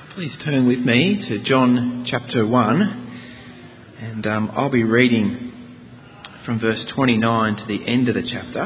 Please turn with me to John chapter 1, and I'll be reading from verse 29 to the end of the chapter.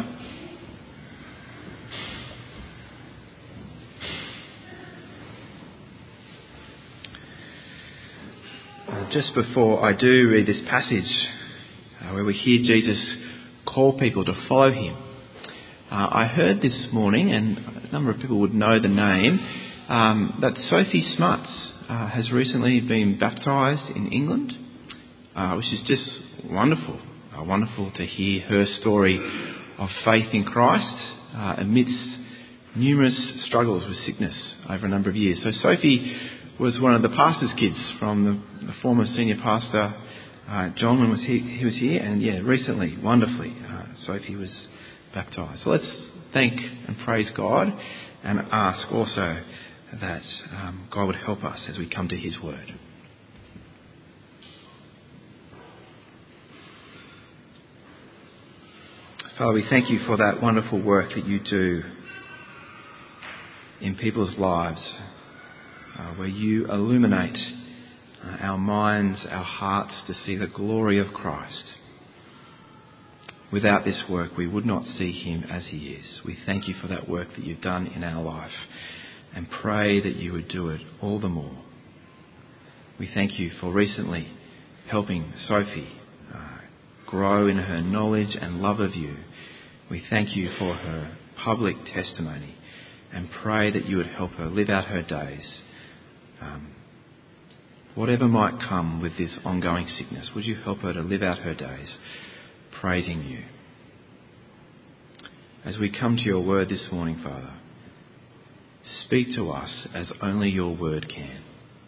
Just before I do read this passage, where we hear Jesus call people to follow him, I heard this morning, and a number of people would know the name, that Sophie Smuts has recently been baptised in England, which is just wonderful. Wonderful to hear her story of faith in Christ amidst numerous struggles with sickness over a number of years. So Sophie was one of the pastor's kids from the former senior pastor John when he was here, and recently, wonderfully, Sophie was baptised. So let's thank and praise God and ask also that God would help us as we come to his word. Father, we thank you for that wonderful work that you do in people's lives, where you illuminate our minds, our hearts to see the glory of Christ. Without this work, we would not see him as he is. We thank you for that work that you've done in our life and pray that you would do it all the more. We thank you for recently helping Sophie grow in her knowledge and love of you. We thank you for her public testimony and pray that you would help her live out her days. Whatever might come with this ongoing sickness, would you help her to live out her days praising you? As we come to your word this morning, Father, speak to us as only your word can.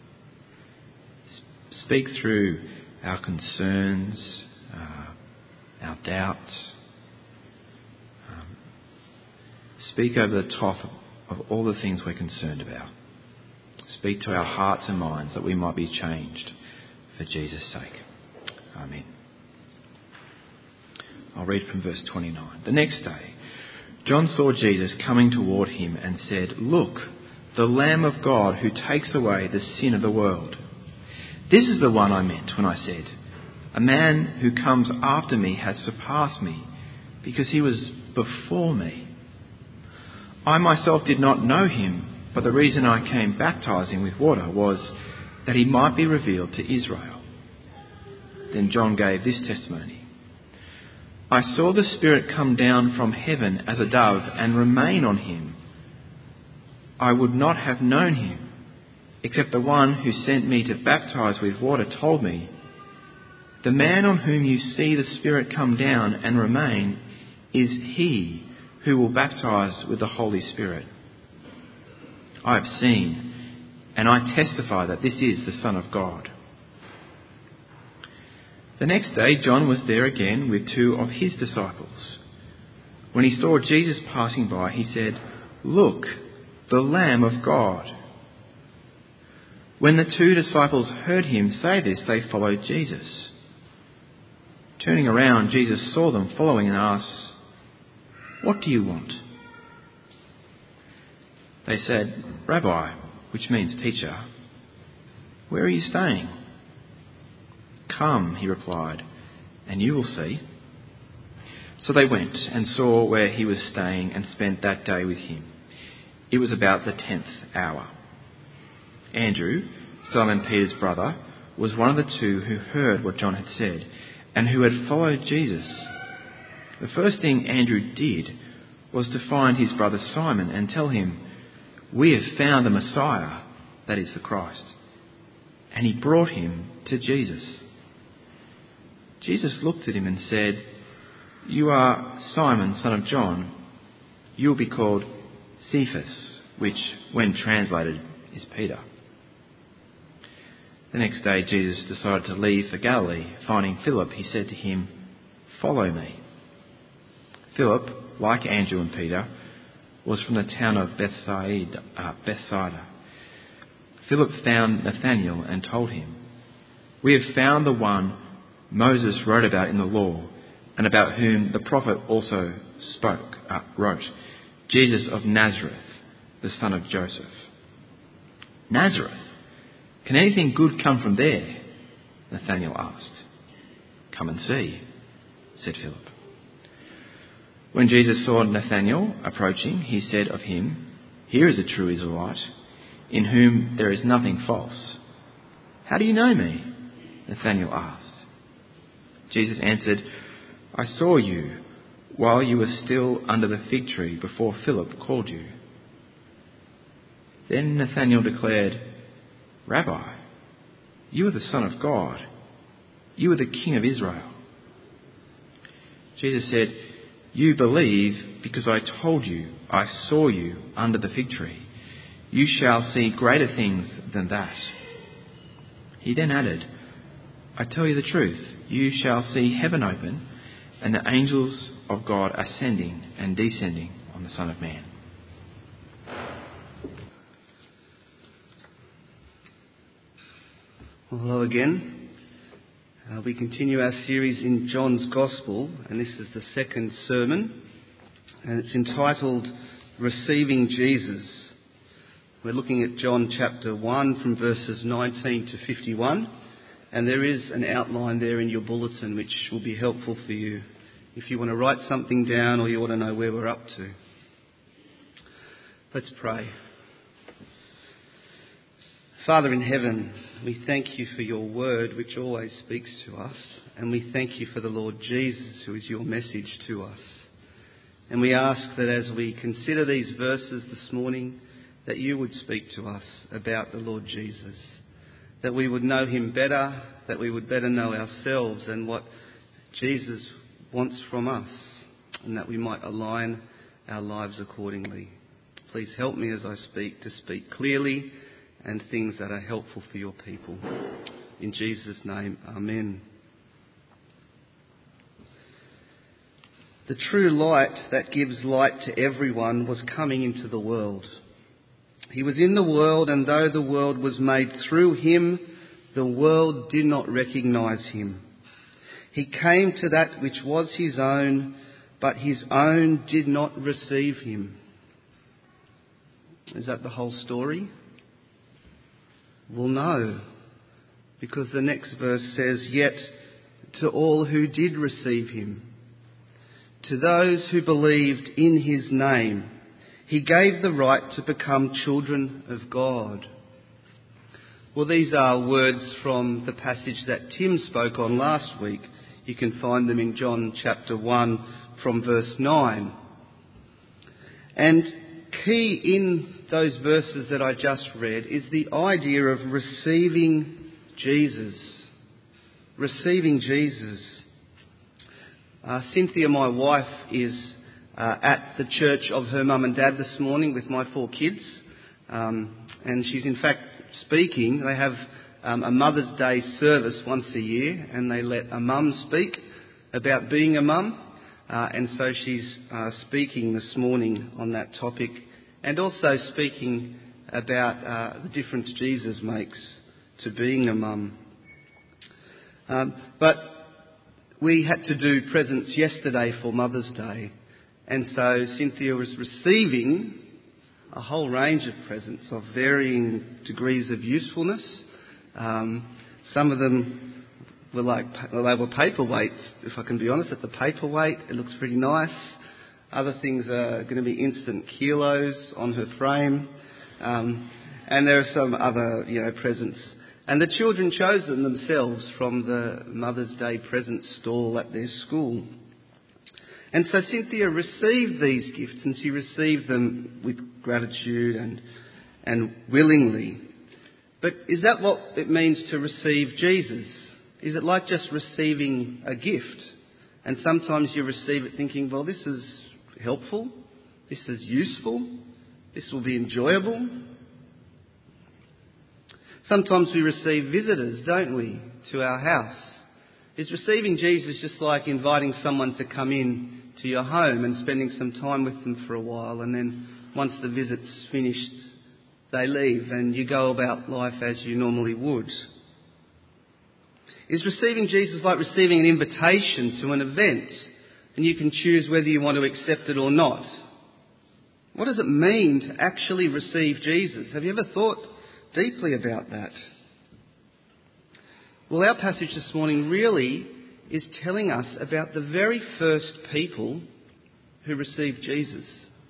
Speak through our concerns, our doubts. Speak over the top of all the things we're concerned about. Speak to our hearts and minds that we might be changed for Jesus' sake. Amen. I'll read from verse 29. The next day, John saw Jesus coming toward him and said, "Look, the Lamb of God who takes away the sin of the world. This is the one I meant when I said, 'A man who comes after me has surpassed me, because he was before me.' I myself did not know him, but the reason I came baptizing with water was that he might be revealed to Israel." Then John gave this testimony: "I saw the Spirit come down from heaven as a dove and remain on him. I would not have known him, except the one who sent me to baptize with water told me, 'The man on whom you see the Spirit come down and remain is he who will baptize with the Holy Spirit.' I have seen, and I testify that this is the Son of God." The next day, John was there again with two of his disciples. When he saw Jesus passing by, he said, "Look, the Lamb of God." When the two disciples heard him say this, they followed Jesus. Turning around, Jesus saw them following and asked, "What do you want?" They said, "Rabbi," which means teacher, "where are you staying?" "Come," he replied, "and you will see." So they went and saw where he was staying and spent that day with him. It was about the 10th hour. Andrew, Simon Peter's brother, was one of the two who heard what John had said and who had followed Jesus. The first thing Andrew did was to find his brother Simon and tell him, "We have found the Messiah," that is the Christ. And he brought him to Jesus. Jesus looked at him and said, "You are Simon, son of John. You will be called Cephas," which, when translated, is Peter. The next day, Jesus decided to leave for Galilee. Finding Philip, he said to him, "Follow me." Philip, like Andrew and Peter, was from the town of Bethsaida. Philip found Nathanael and told him, "We have found the one Moses wrote about in the law, and about whom the prophet also wrote, Jesus of Nazareth, the son of Joseph." "Nazareth," Can anything good come from there? Nathanael asked. Come and see, said Philip. When Jesus saw Nathanael approaching, he said of him, Here is a true Israelite, in whom there is nothing false. How do you know me? Nathanael asked. Jesus answered, I saw you while you were still under the fig tree before Philip called you. Then Nathanael declared, Rabbi, you are the Son of God. You are the King of Israel. Jesus said, You believe because I told you I saw you under the fig tree. You shall see greater things than that. He then added, I tell you the truth, you shall see heaven open and the angels of God ascending and descending on the Son of Man. Well, hello again. We continue our series in John's Gospel, and this is the second sermon, and it's entitled Receiving Jesus. We're looking at John chapter 1 from verses 19 to 51, and there is an outline there in your bulletin which will be helpful for you if you want to write something down or you want to know where we're up to. Let's pray. Father in heaven, we thank you for your word which always speaks to us, and we thank you for the Lord Jesus who is your message to us. And we ask that as we consider these verses this morning, that you would speak to us about the Lord Jesus, that we would know him better, that we would better know ourselves and what Jesus wants from us, and that we might align our lives accordingly. Please help me as I speak to speak clearly and things that are helpful for your people. In Jesus' name, amen. The true light that gives light to everyone was coming into the world. He was in the world, and though the world was made through him, the world did not recognize him. He came to that which was his own, but his own did not receive him. Is that the whole story? Well, no, because the next verse says, Yet to all who did receive him, to those who believed in his name, he gave the right to become children of God. Well, these are words from the passage that Tim spoke on last week. You can find them in John chapter 1 from verse 9. And key in those verses that I just read is the idea of receiving Jesus. Receiving Jesus. Cynthia, my wife, is at the church of her mum and dad this morning with my 4 kids. And she's in fact speaking. They have a Mother's Day service once a year, and they let a mum speak about being a mum. And so she's speaking this morning on that topic, and also speaking about the difference Jesus makes to being a mum. But we had to do presents yesterday for Mother's Day, and so Cynthia was receiving a whole range of presents of varying degrees of usefulness. Some of them were they were paperweights, if I can be honest. It's a paperweight. It looks pretty nice. Other things are going to be instant kilos on her frame. And there are some other, presents. And the children chose them themselves from the Mother's Day present stall at their school. And so Cynthia received these gifts, and she received them with gratitude and willingly. But is that what it means to receive Jesus? Is it like just receiving a gift? And sometimes you receive it thinking, well, this is helpful, this is useful, this will be enjoyable. Sometimes we receive visitors, don't we, to our house. Is receiving Jesus just like inviting someone to come in to your home and spending some time with them for a while, and then once the visit's finished, they leave and you go about life as you normally would? Is receiving Jesus like receiving an invitation to an event, and you can choose whether you want to accept it or not? What does it mean to actually receive Jesus? Have you ever thought deeply about that? Well, our passage this morning really is telling us about the very first people who received Jesus.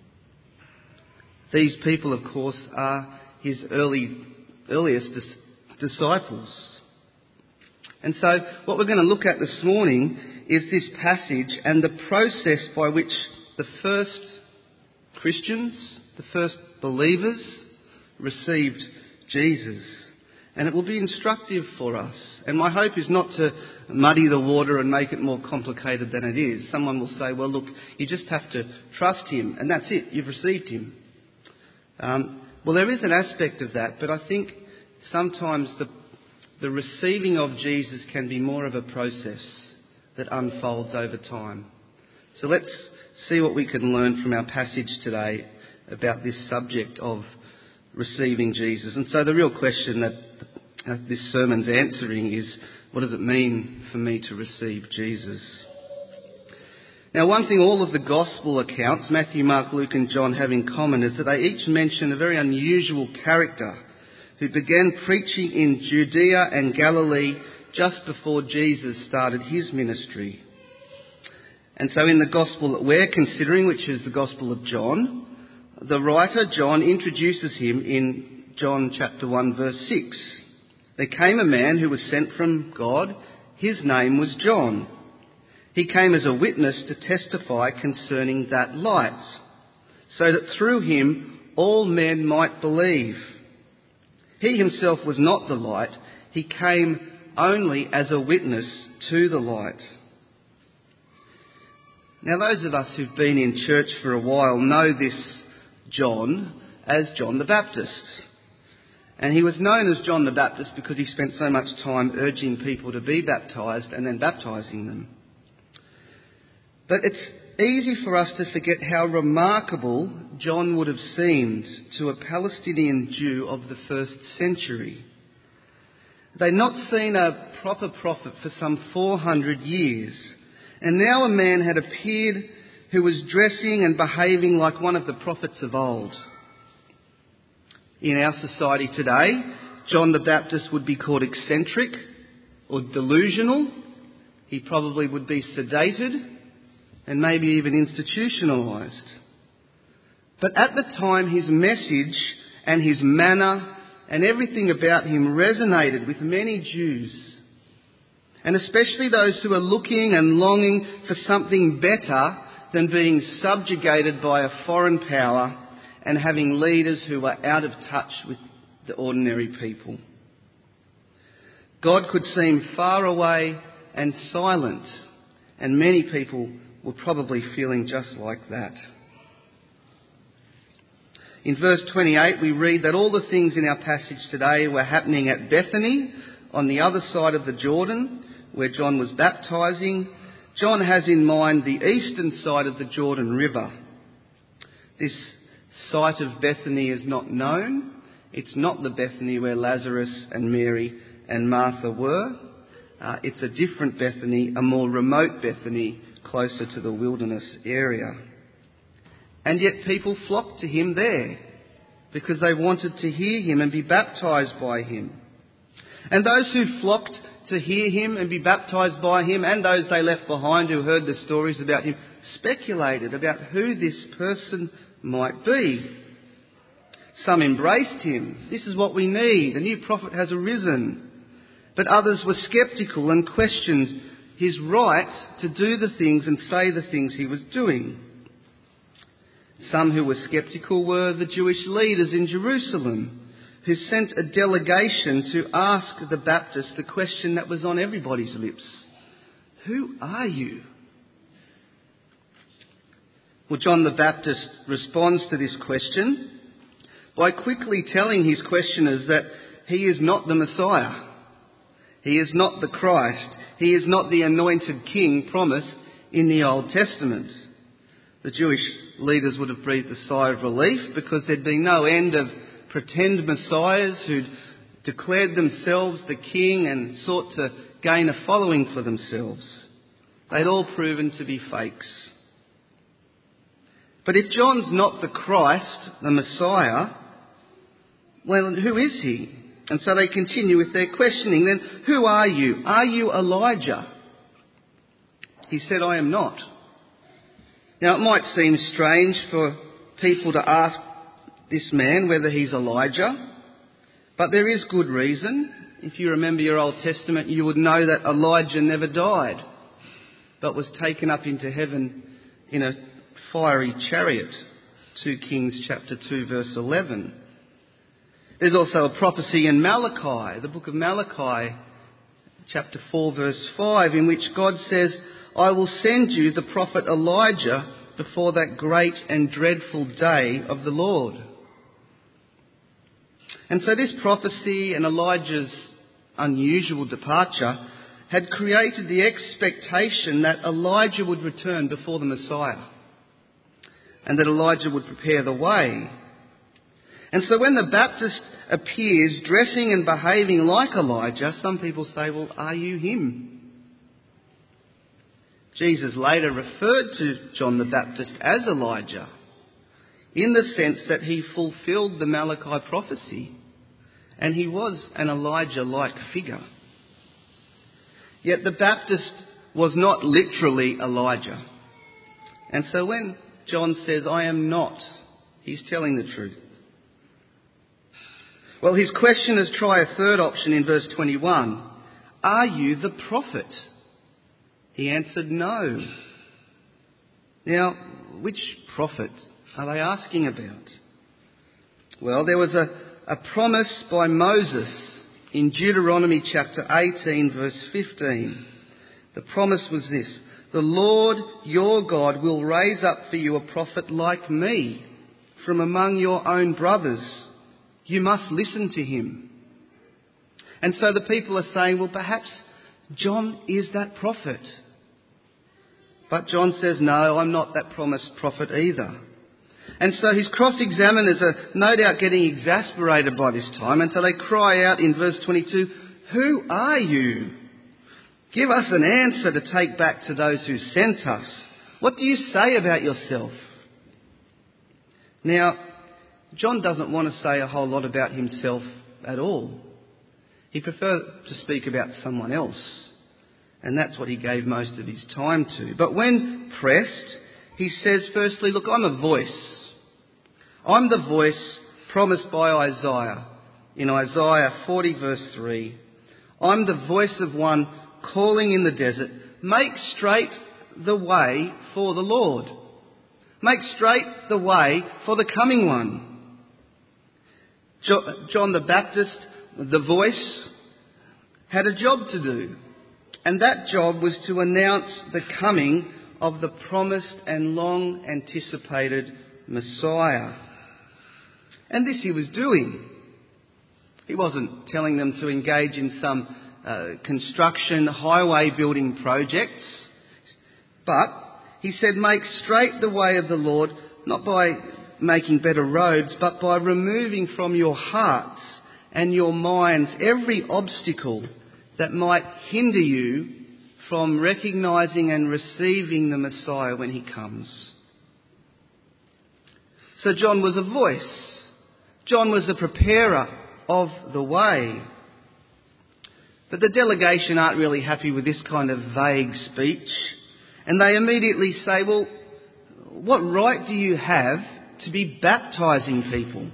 These people, of course, are his earliest disciples. And so what we're going to look at this morning is this passage and the process by which the first Christians, the first believers, received Jesus. And it will be instructive for us. And my hope is not to muddy the water and make it more complicated than it is. Someone will say, well, look, you just have to trust him, and that's it, you've received him. Well, there is an aspect of that, but I think sometimes the receiving of Jesus can be more of a process that unfolds over time. So let's see what we can learn from our passage today about this subject of receiving Jesus. And so the real question that this sermon's answering is, what does it mean for me to receive Jesus? Now, one thing all of the gospel accounts, Matthew, Mark, Luke and John, have in common is that they each mention a very unusual character who began preaching in Judea and Galilee just before Jesus started his ministry. And so in the gospel that we're considering, which is the Gospel of John, the writer John introduces him in John chapter 1 verse 6. There came a man who was sent from God. His name was John. He came as a witness to testify concerning that light, so that through him all men might believe. He himself was not the light. He came only as a witness to the light. Now, those of us who've been in church for a while know this John as John the Baptist. And he was known as John the Baptist because he spent so much time urging people to be baptised and then baptising them. But it's easy for us to forget how remarkable John would have seemed to a Palestinian Jew of the first century. They'd not seen a proper prophet for some 400 years, and now a man had appeared who was dressing and behaving like one of the prophets of old. In our society today, John the Baptist would be called eccentric or delusional. He probably would be sedated and maybe even institutionalised. But at the time, his message and his manner and everything about him resonated with many Jews, and especially those who are looking and longing for something better than being subjugated by a foreign power and having leaders who are out of touch with the ordinary people. God could seem far away and silent, and many people were probably feeling just like that. In verse 28, we read that all the things in our passage today were happening at Bethany, on the other side of the Jordan, where John was baptising. John has in mind the eastern side of the Jordan River. This site of Bethany is not known. It's not the Bethany where Lazarus and Mary and Martha were. It's a different Bethany, a more remote Bethany, closer to the wilderness area. And yet people flocked to him there because they wanted to hear him and be baptised by him. And those who flocked to hear him and be baptised by him, and those they left behind who heard the stories about him, speculated about who this person might be. Some embraced him. This is what we need. A new prophet has arisen. But others were sceptical and questioned his right to do the things and say the things he was doing. Some who were sceptical were the Jewish leaders in Jerusalem, who sent a delegation to ask the Baptist the question that was on everybody's lips. Who are you? Well, John the Baptist responds to this question by quickly telling his questioners that he is not the Messiah. He is not the Christ. He is not the anointed king promised in the Old Testament. The Jewish leaders would have breathed a sigh of relief because there'd been no end of pretend messiahs who'd declared themselves the king and sought to gain a following for themselves. They'd all proven to be fakes. But if John's not the Christ, the Messiah, well, who is he? And so they continue with their questioning. Then, who are you? Are you Elijah? He said, I am not. Now, it might seem strange for people to ask this man whether he's Elijah, but there is good reason. If you remember your Old Testament, you would know that Elijah never died, but was taken up into heaven in a fiery chariot. 2 Kings chapter 2 verse 11. There's also a prophecy in Malachi, the book of Malachi, chapter 4 verse 5, in which God says, I will send you the prophet Elijah before that great and dreadful day of the Lord. And so this prophecy and Elijah's unusual departure had created the expectation that Elijah would return before the Messiah and that Elijah would prepare the way. And so when the Baptist appears dressing and behaving like Elijah, some people say, well, are you him? Jesus later referred to John the Baptist as Elijah in the sense that he fulfilled the Malachi prophecy and he was an Elijah-like figure. Yet the Baptist was not literally Elijah. And so when John says, I am not, he's telling the truth. Well, his questioners try a third option in verse 21. Are you the prophet? He answered, no. Now, which prophet are they asking about? Well, there was a promise by Moses in Deuteronomy chapter 18 verse 15. The promise was this: the Lord your God will raise up for you a prophet like me from among your own brothers. You must listen to him. And so the people are saying, well, perhaps John is that prophet. But John says, no, I'm not that promised prophet either. And so his cross-examiners are no doubt getting exasperated by this time until they cry out in verse 22, who are you? Give us an answer to take back to those who sent us. What do you say about yourself? Now, John doesn't want to say a whole lot about himself at all. He prefers to speak about someone else. And that's what he gave most of his time to. But when pressed, he says firstly, look, I'm a voice. I'm the voice promised by Isaiah in Isaiah 40 verse 3. I'm the voice of one calling in the desert, make straight the way for the Lord. Make straight the way for the coming one. John the Baptist, the voice, had a job to do. And that job was to announce the coming of the promised and long anticipated Messiah. And this he was doing. He wasn't telling them to engage in some construction, highway building projects. But he said, make straight the way of the Lord, not by making better roads, but by removing from your hearts and your minds every obstacle that might hinder you from recognising and receiving the Messiah when he comes. So John was a voice. John was a preparer of the way. But the delegation aren't really happy with this kind of vague speech. And they immediately say, well, what right do you have to be baptising people?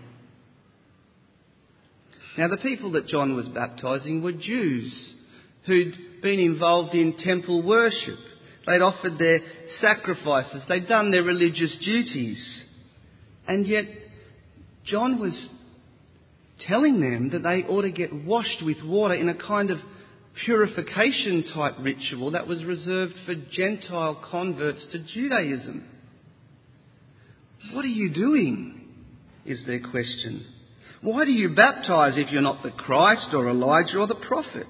Now, the people that John was baptising were Jews who'd been involved in temple worship. They'd offered their sacrifices. They'd done their religious duties. And yet, John was telling them that they ought to get washed with water in a kind of purification type ritual that was reserved for Gentile converts to Judaism. What are you doing? Is their question. Why do you baptise if you're not the Christ or Elijah or the prophet?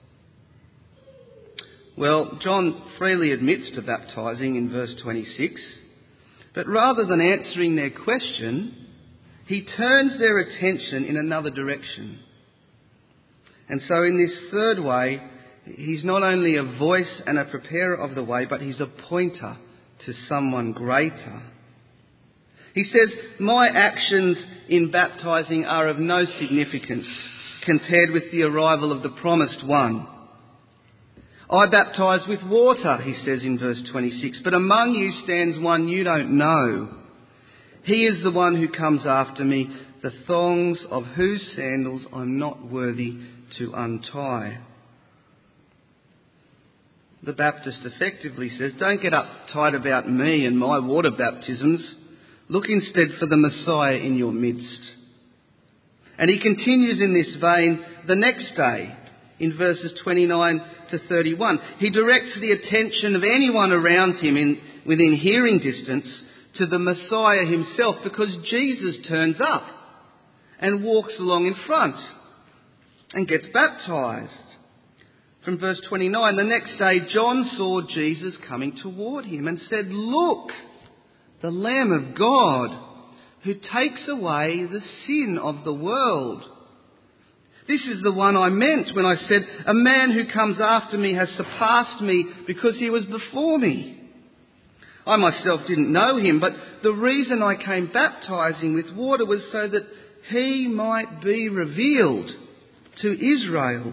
Well, John freely admits to baptising in verse 26, but rather than answering their question, he turns their attention in another direction. And so in this third way, he's not only a voice and a preparer of the way, but he's a pointer to someone greater. He says, my actions in baptising are of no significance compared with the arrival of the promised one. I baptize with water, he says in verse 26, but among you stands one you don't know. He is the one who comes after me, the thongs of whose sandals I'm not worthy to untie. The Baptist effectively says, don't get uptight about me and my water baptisms. Look instead for the Messiah in your midst. And he continues in this vein the next day in verses 29 to 31. He directs the attention of anyone around him within hearing distance to the Messiah himself, because Jesus turns up and walks along in front and gets baptised. From verse 29, the next day John saw Jesus coming toward him and said, "Look, the Lamb of God who takes away the sin of the world. This is the one I meant when I said, a man who comes after me has surpassed me because he was before me. I myself didn't know him, but the reason I came baptizing with water was so that he might be revealed to Israel."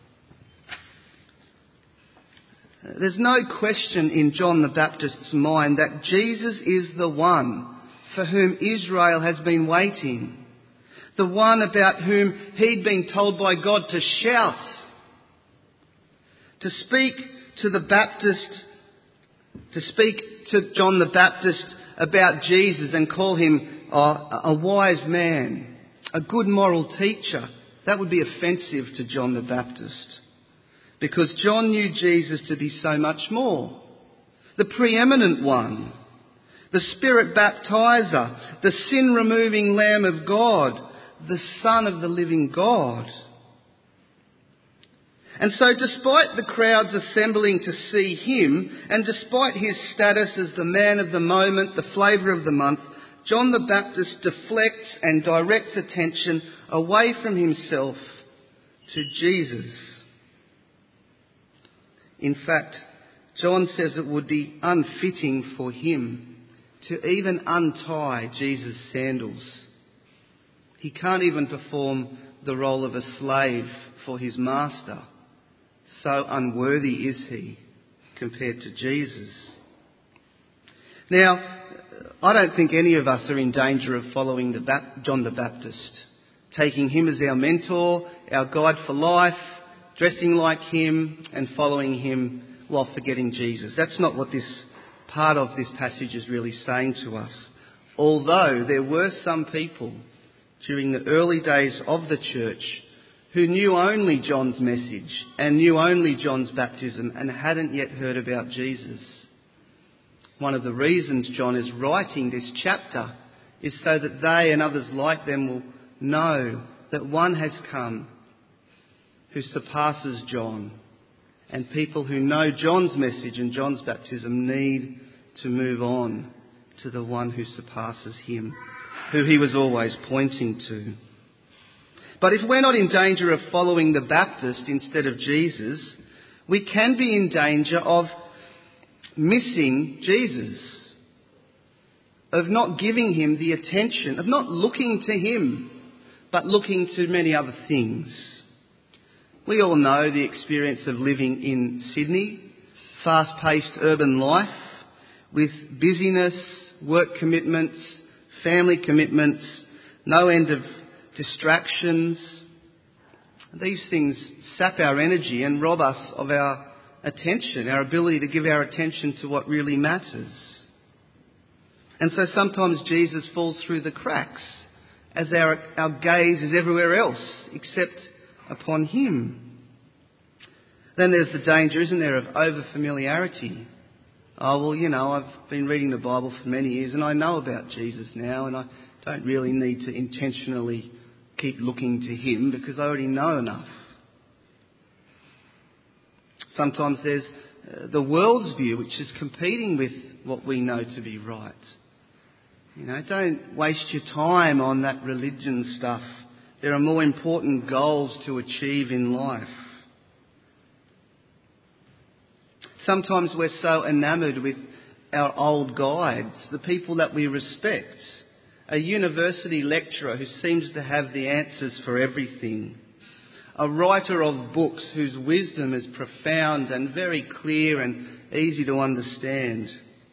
There's no question in John the Baptist's mind that Jesus is the one for whom Israel has been waiting, the one about whom he'd been told by God to shout, to speak to John the Baptist about Jesus and call him a wise man, a good moral teacher. That would be offensive to John the Baptist, because John knew Jesus to be so much more. The preeminent one, the Spirit baptizer, the sin-removing Lamb of God, the Son of the living God. And so despite the crowds assembling to see him, and despite his status as the man of the moment, the flavour of the month, John the Baptist deflects and directs attention away from himself to Jesus. In fact, John says it would be unfitting for him to even untie Jesus' sandals. He can't even perform the role of a slave for his master. So unworthy is he compared to Jesus. Now, I don't think any of us are in danger of following John the Baptist, taking him as our mentor, our guide for life, dressing like him and following him while forgetting Jesus. That's not what this part of this passage is really saying to us. Although there were some people during the early days of the church who knew only John's message and knew only John's baptism and hadn't yet heard about Jesus. One of the reasons John is writing this chapter is so that they and others like them will know that one has come who surpasses John, and people who know John's message and John's baptism need to move on to the one who surpasses him, who he was always pointing to. But if we're not in danger of following the Baptist instead of Jesus, we can be in danger of missing Jesus, of not giving him the attention, of not looking to him, but looking to many other things. We all know the experience of living in Sydney, fast-paced urban life, with busyness, work commitments, family commitments, no end of distractions. These things sap our energy and rob us of our attention, our ability to give our attention to what really matters. And so sometimes Jesus falls through the cracks as our gaze is everywhere else except upon him. Then there's the danger, isn't there, of over-familiarity. Oh, well, I've been reading the Bible for many years and I know about Jesus now, and I don't really need to intentionally keep looking to him because I already know enough. Sometimes there's the world's view, which is competing with what we know to be right. Don't waste your time on that religion stuff. There are more important goals to achieve in life. Sometimes we're so enamoured with our old guides, the people that we respect. A university lecturer who seems to have the answers for everything. a writer of books whose wisdom is profound and very clear and easy to understand.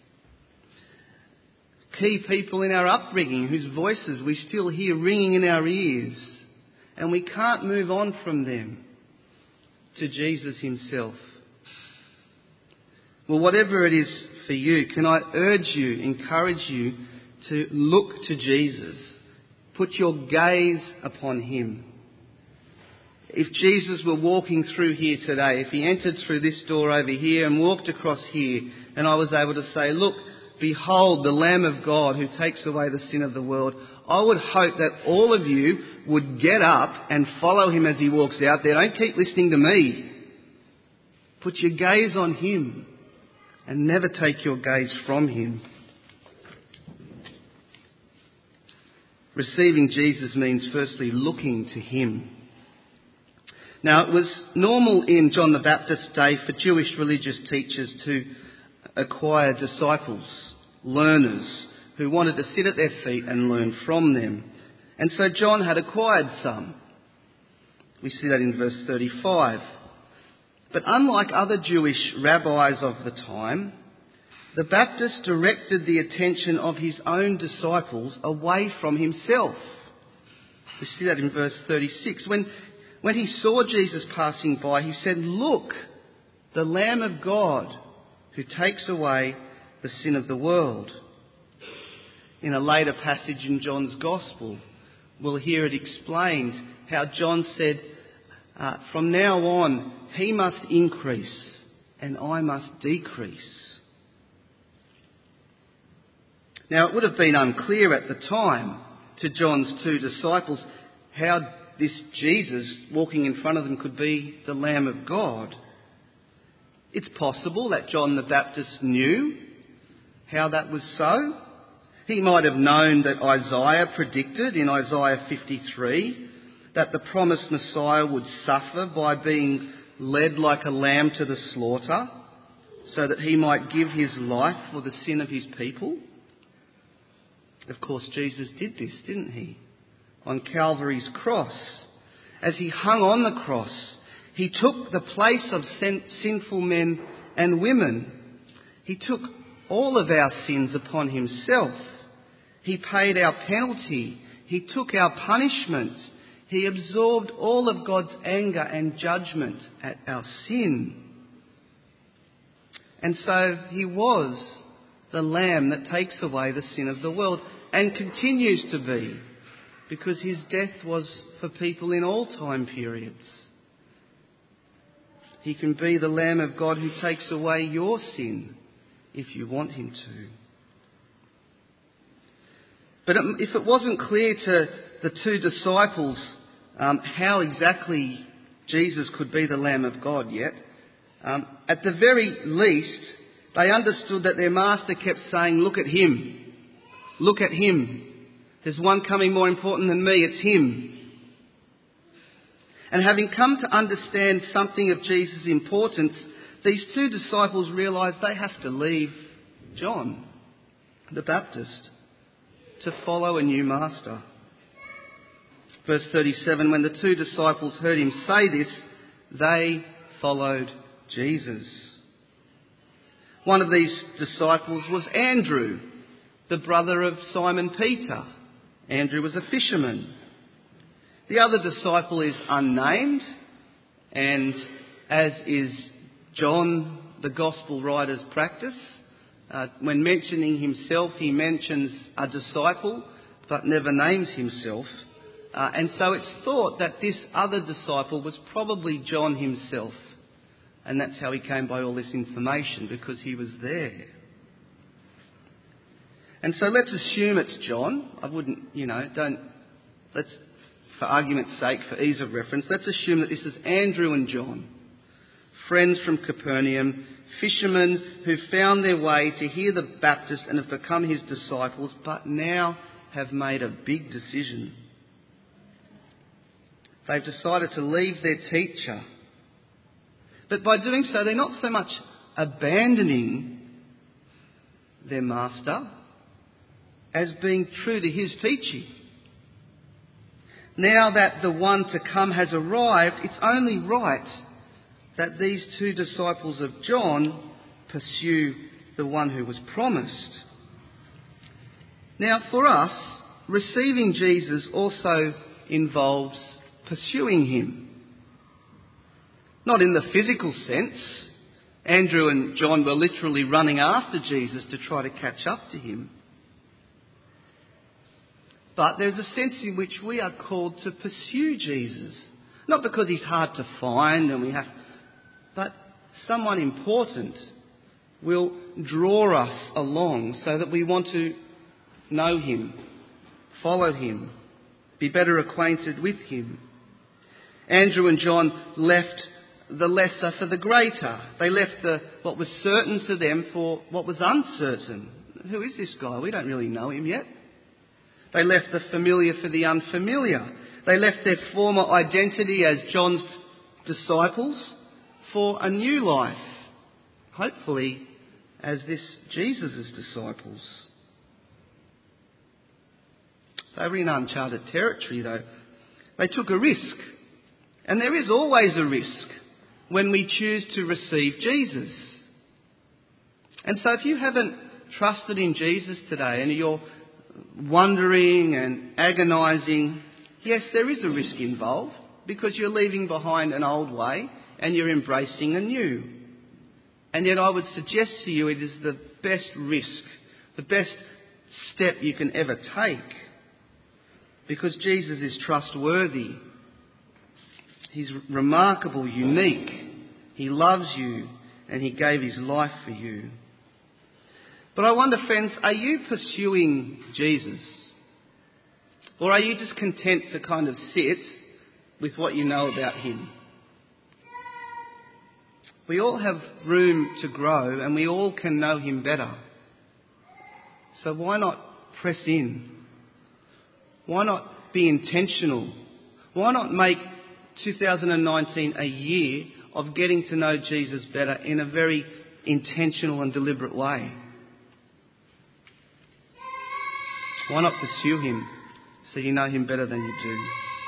Key people in our upbringing whose voices we still hear ringing in our ears, and we can't move on from them to Jesus himself. Well, whatever it is for you, can I urge you, encourage you to look to Jesus. Put your gaze upon him. If Jesus were walking through here today, if he entered through this door over here and walked across here, and I was able to say, look, behold the Lamb of God who takes away the sin of the world, I would hope that all of you would get up and follow him as he walks out there. Don't keep listening to me. Put your gaze on him and never take your gaze from him. Receiving Jesus means firstly looking to him. Now, it was normal in John the Baptist's day for Jewish religious teachers to acquire disciples, learners, who wanted to sit at their feet and learn from them. And so John had acquired some. We see that in verse 35. But unlike other Jewish rabbis of the time, the Baptist directed the attention of his own disciples away from himself. We see that in verse 36. When he saw Jesus passing by, he said, "Look, the Lamb of God who takes away the sin of the world." In a later passage in John's Gospel, we'll hear it explained how John said, from now on, he must increase and I must decrease. Now, it would have been unclear at the time to John's two disciples how this Jesus walking in front of them could be the Lamb of God. It's possible that John the Baptist knew how that was so. He might have known that Isaiah predicted in Isaiah 53 that the promised Messiah would suffer by being led like a lamb to the slaughter, so that he might give his life for the sin of his people. Of course, Jesus did this, didn't he? On Calvary's cross. As he hung on the cross, he took the place of sinful men and women. He took all of our sins upon himself. He paid our penalty. He took our punishment. He absorbed all of God's anger and judgment at our sin. And so he was the Lamb that takes away the sin of the world, and continues to be, because his death was for people in all time periods. He can be the Lamb of God who takes away your sin if you want him to. But if it wasn't clear to the two disciples how exactly Jesus could be the Lamb of God yet, at the very least, they understood that their master kept saying, "Look at him. Look at him. There's one coming more important than me. It's him." And having come to understand something of Jesus' importance, these two disciples realised they have to leave John the Baptist to follow a new master. Verse 37, when the two disciples heard him say this, they followed Jesus. One of these disciples was Andrew, the brother of Simon Peter. Andrew was a fisherman. The other disciple is unnamed, and as is John, the Gospel writer's practice, when mentioning himself, he mentions a disciple, but never names himself. And so it's thought that this other disciple was probably John himself. And that's how he came by all this information, because he was there. And so let's assume it's John. For argument's sake, for ease of reference, let's assume that this is Andrew and John, friends from Capernaum, fishermen who found their way to hear the Baptist and have become his disciples, but now have made a big decision. They've decided to leave their teacher. But by doing so, they're not so much abandoning their master as being true to his teaching. Now that the one to come has arrived, it's only right that these two disciples of John pursue the one who was promised. Now, for us, receiving Jesus also involves pursuing him. Not in the physical sense. Andrew and John were literally running after Jesus to try to catch up to him. But there's a sense in which we are called to pursue Jesus. Not because he's hard to find but someone important will draw us along so that we want to know him, follow him, be better acquainted with him. Andrew and John left the lesser for the greater. They left what was certain to them for what was uncertain. Who is this guy? We don't really know him yet. They left the familiar for the unfamiliar. They left their former identity as John's disciples for a new life, hopefully as this Jesus' disciples. They were in uncharted territory though. They took a risk. And there is always a risk when we choose to receive Jesus. And so if you haven't trusted in Jesus today and you're wondering and agonising, yes, there is a risk involved because you're leaving behind an old way and you're embracing a new. And yet I would suggest to you it is the best risk, the best step you can ever take, because Jesus is trustworthy. He's remarkable, unique. He loves you and he gave his life for you. But I wonder, friends, are you pursuing Jesus? Or are you just content to kind of sit with what you know about him? We all have room to grow and we all can know him better. So why not press in? Why not be intentional? Why not make 2019 a year of getting to know Jesus better in a very intentional and deliberate way? Why not pursue him so you know him better than you do?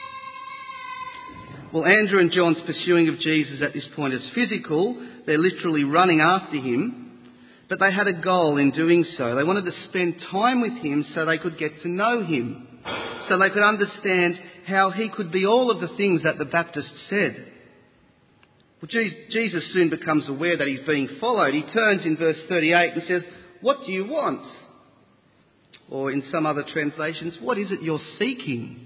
Well, Andrew and John's pursuing of Jesus at this point is physical. They're literally running after him. But they had a goal in doing so. They wanted to spend time with him so they could get to know him, so they could understand how he could be all of the things that the Baptist said. Well, Jesus soon becomes aware that he's being followed. He turns in verse 38 and says, "What do you want?" Or in some other translations, "What is it you're seeking?"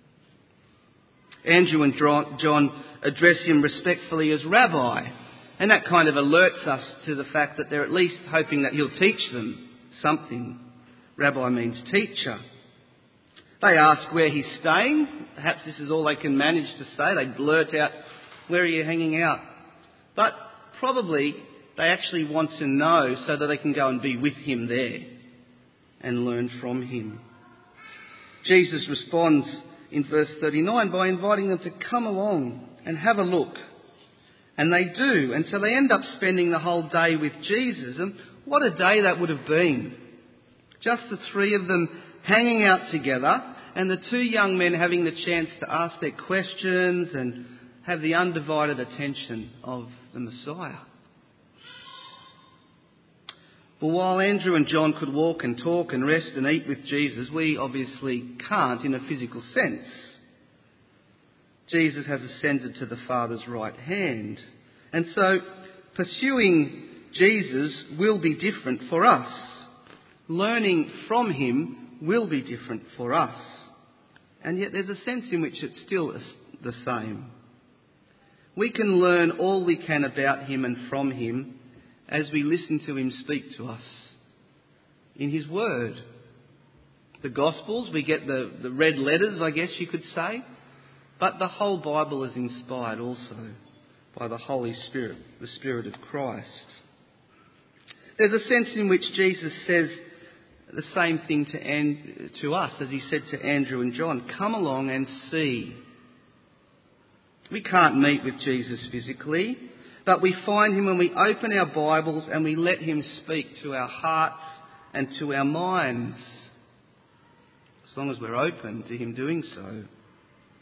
Andrew and John address him respectfully as Rabbi, and that kind of alerts us to the fact that they're at least hoping that he'll teach them something. Rabbi means teacher. They ask where he's staying. Perhaps this is all they can manage to say. They blurt out, "Where are you hanging out?" But probably they actually want to know so that they can go and be with him there and learn from him. Jesus responds in verse 39 by inviting them to come along and have a look. And they do. And so they end up spending the whole day with Jesus. And what a day that would have been. Just the three of them hanging out together and the two young men having the chance to ask their questions and have the undivided attention of the Messiah. But while Andrew and John could walk and talk and rest and eat with Jesus, we obviously can't in a physical sense. Jesus has ascended to the Father's right hand. And so pursuing Jesus will be different for us. Learning from him will be different for us. And yet there's a sense in which it's still the same. We can learn all we can about him and from him as we listen to him speak to us in his word. The Gospels, we get the red letters, I guess you could say, but the whole Bible is inspired also by the Holy Spirit, the Spirit of Christ. There's a sense in which Jesus says the same thing to us as he said to Andrew and John. Come along and see. We can't meet with Jesus physically, but we find him when we open our Bibles and we let him speak to our hearts and to our minds, as long as we're open to him doing so.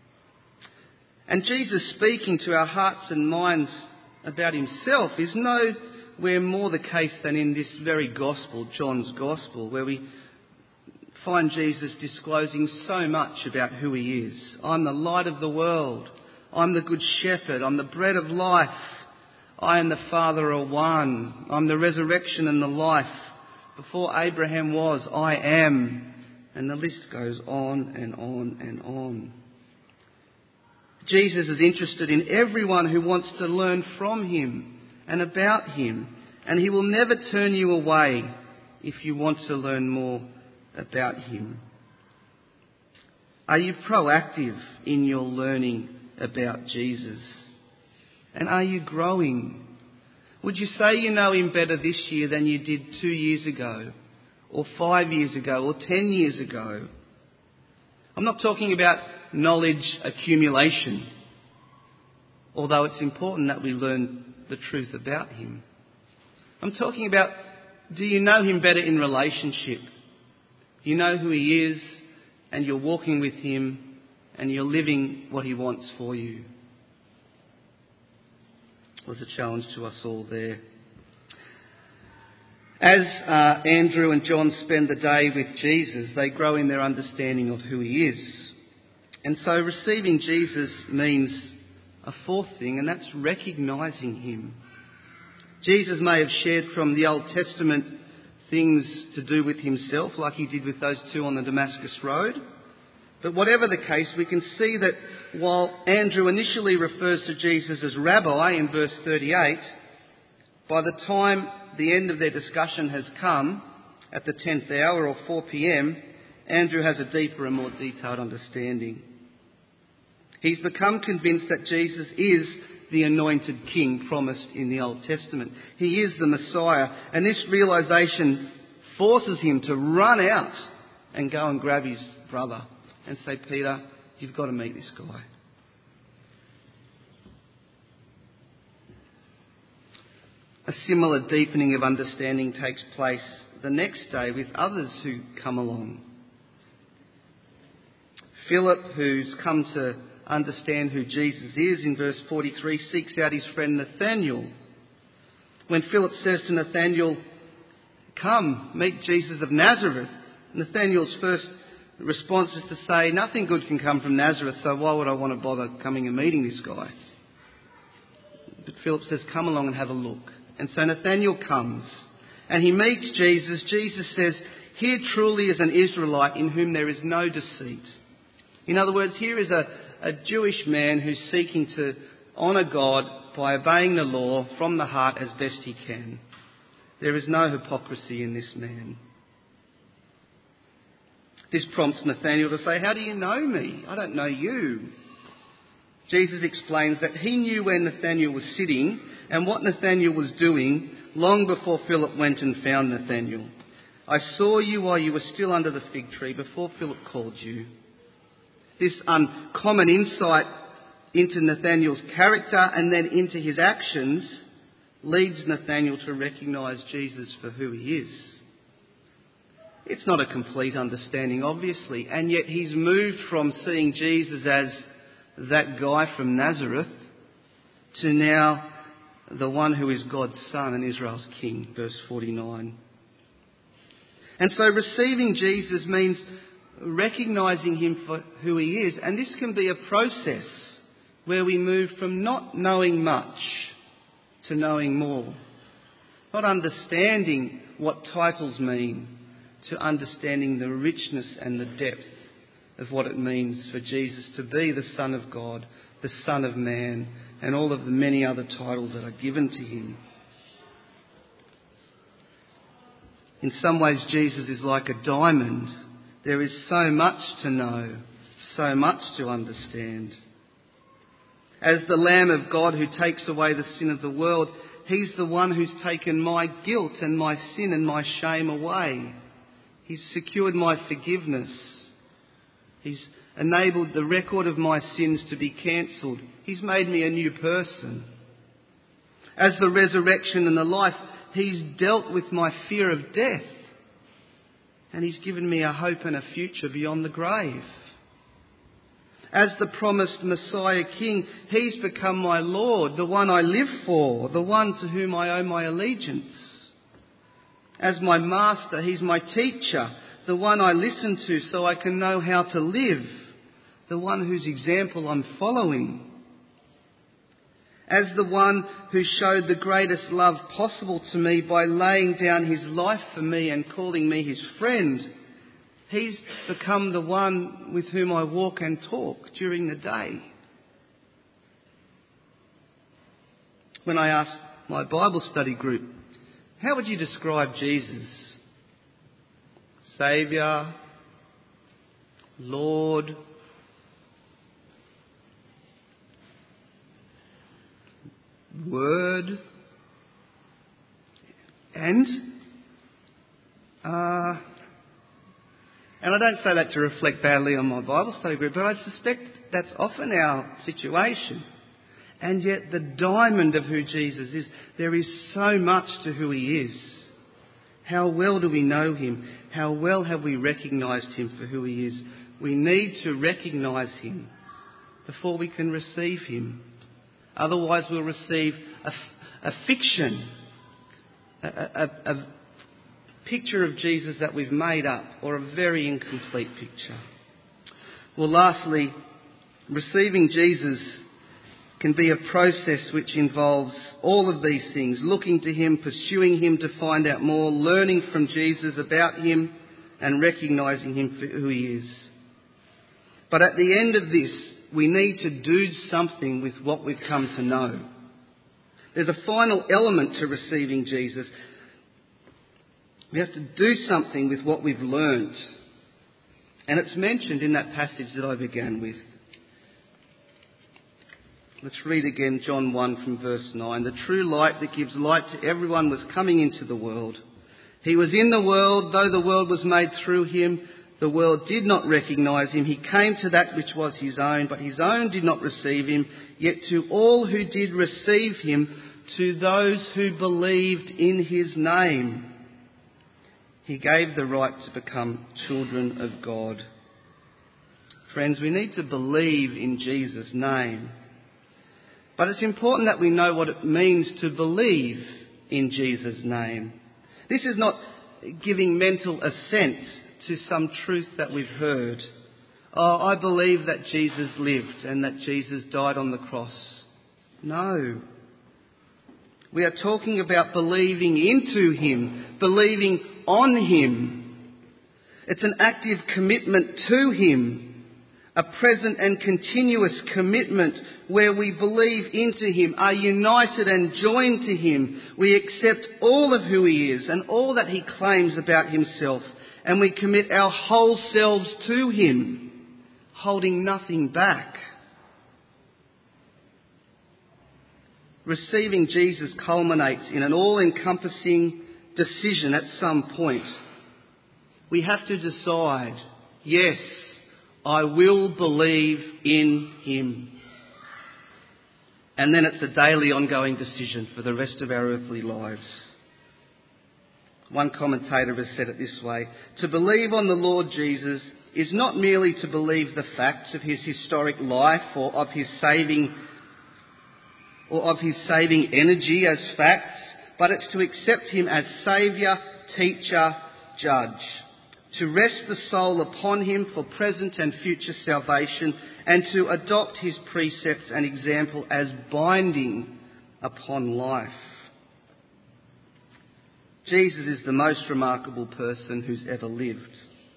And Jesus speaking to our hearts and minds about himself is nowhere more the case than in this very gospel, John's gospel, where we find Jesus disclosing so much about who he is. I'm the light of the world. I'm the good shepherd. I'm the bread of life. I and the Father are one. I'm the resurrection and the life. Before Abraham was, I am. And the list goes on and on and on. Jesus is interested in everyone who wants to learn from him and about him. And he will never turn you away if you want to learn more about him. Are you proactive in your learning about Jesus? And are you growing? Would you say you know him better this year than you did 2 years ago, or 5 years ago, or 10 years ago? I'm not talking about knowledge accumulation, although it's important that we learn the truth about him. I'm talking about, do you know him better in relationship? You know who he is, and you're walking with him, and you're living what he wants for you. Was a challenge to us all there. As Andrew and John spend the day with Jesus, they grow in their understanding of who he is. And so receiving Jesus means a fourth thing, and that's recognising him. Jesus may have shared from the Old Testament things to do with himself, like he did with those two on the Damascus Road. But whatever the case, we can see that while Andrew initially refers to Jesus as Rabbi in verse 38, by the time the end of their discussion has come, at the 10th hour or 4 p.m, Andrew has a deeper and more detailed understanding. He's become convinced that Jesus is the anointed king promised in the Old Testament. He is the Messiah, and this realisation forces him to run out and go and grab his brother and say, Peter, you've got to meet this guy. A similar deepening of understanding takes place the next day with others who come along. Philip, who's come to understand who Jesus is, in verse 43, seeks out his friend Nathanael. When Philip says to Nathanael, come, meet Jesus of Nazareth, Nathanael's first response is to say, nothing good can come from Nazareth, so why would I want to bother coming and meeting this guy? But Philip says, come along and have a look. And so Nathanael comes and he meets Jesus. Jesus says, here truly is an Israelite in whom there is no deceit. In other words, here is a Jewish man who's seeking to honour God by obeying the law from the heart as best he can. There is no hypocrisy in this man. This prompts Nathanael to say, how do you know me? I don't know you. Jesus explains that he knew where Nathanael was sitting and what Nathanael was doing long before Philip went and found Nathanael. I saw you while you were still under the fig tree before Philip called you. This uncommon insight into Nathanael's character and then into his actions leads Nathanael to recognise Jesus for who he is. It's not a complete understanding, obviously, and yet he's moved from seeing Jesus as that guy from Nazareth to now the one who is God's Son and Israel's King, verse 49. And so receiving Jesus means recognising him for who he is, and this can be a process where we move from not knowing much to knowing more, not understanding what titles mean to understanding the richness and the depth of what it means for Jesus to be the Son of God, the Son of Man, and all of the many other titles that are given to him. In some ways, Jesus is like a diamond. There is so much to know, so much to understand. As the Lamb of God who takes away the sin of the world, he's the one who's taken my guilt and my sin and my shame away. He's secured my forgiveness. He's enabled the record of my sins to be cancelled. He's made me a new person. As the resurrection and the life, he's dealt with my fear of death. And he's given me a hope and a future beyond the grave. As the promised Messiah King, he's become my Lord, the one I live for, the one to whom I owe my allegiance. As my master, he's my teacher, the one I listen to so I can know how to live, the one whose example I'm following. As the one who showed the greatest love possible to me by laying down his life for me and calling me his friend, he's become the one with whom I walk and talk during the day. When I asked my Bible study group, how would you describe Jesus? Saviour, Lord, Word, and I don't say that to reflect badly on my Bible study group, but I suspect that's often our situation. And yet the diamond of who Jesus is, there is so much to who he is. How well do we know him? How well have we recognised him for who he is? We need to recognise him before we can receive him. Otherwise we'll receive a fiction, a picture of Jesus that we've made up, or a very incomplete picture. Well, lastly, receiving Jesus can be a process which involves all of these things: looking to him, pursuing him to find out more, learning from Jesus about him, and recognising him for who he is. But at the end of this, we need to do something with what we've come to know. There's a final element to receiving Jesus. We have to do something with what we've learnt. And it's mentioned in that passage that I began with. Let's read again John 1 from verse 9. The true light that gives light to everyone was coming into the world. He was in the world, though the world was made through him. The world did not recognise him. He came to that which was his own, but his own did not receive him. Yet to all who did receive him, to those who believed in his name, he gave the right to become children of God. Friends, we need to believe in Jesus' name. But it's important that we know what it means to believe in Jesus' name. This is not giving mental assent to some truth that we've heard. Oh, I believe that Jesus lived and that Jesus died on the cross. No. We are talking about believing into him, believing on him. It's an active commitment to him, a present and continuous commitment where we believe into him, are united and joined to him. We accept all of who he is and all that he claims about himself, and we commit our whole selves to him, holding nothing back. Receiving Jesus culminates in an all-encompassing decision at some point. We have to decide, yes, I will believe in him. And then it's a daily ongoing decision for the rest of our earthly lives. One commentator has said it this way: to believe on the Lord Jesus is not merely to believe the facts of his historic life or of his saving energy as facts, but it's to accept him as Saviour, Teacher, Judge. To rest the soul upon him for present and future salvation, and to adopt his precepts and example as binding upon life. Jesus is the most remarkable person who's ever lived.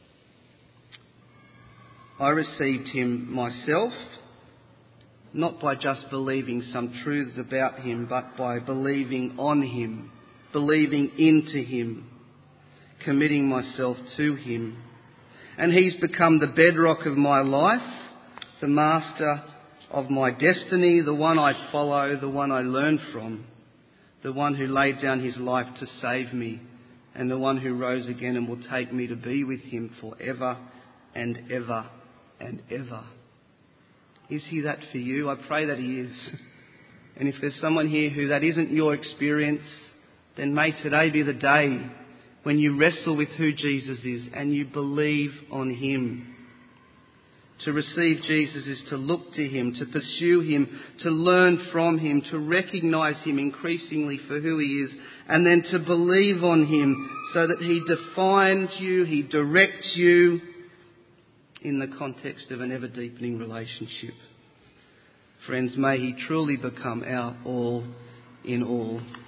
I received him myself, not by just believing some truths about him, but by believing on him, believing into him, committing myself to him. And he's become the bedrock of my life, the master of my destiny, the one I follow, the one I learn from, the one who laid down his life to save me, and the one who rose again and will take me to be with him forever and ever and ever. Is he that for you? I pray that he is. And if there's someone here who that isn't your experience, then may today be the day when you wrestle with who Jesus is and you believe on him. To receive Jesus is to look to him, to pursue him, to learn from him, to recognise him increasingly for who he is, and then to believe on him so that he defines you, he directs you in the context of an ever-deepening relationship. Friends, may he truly become our all in all.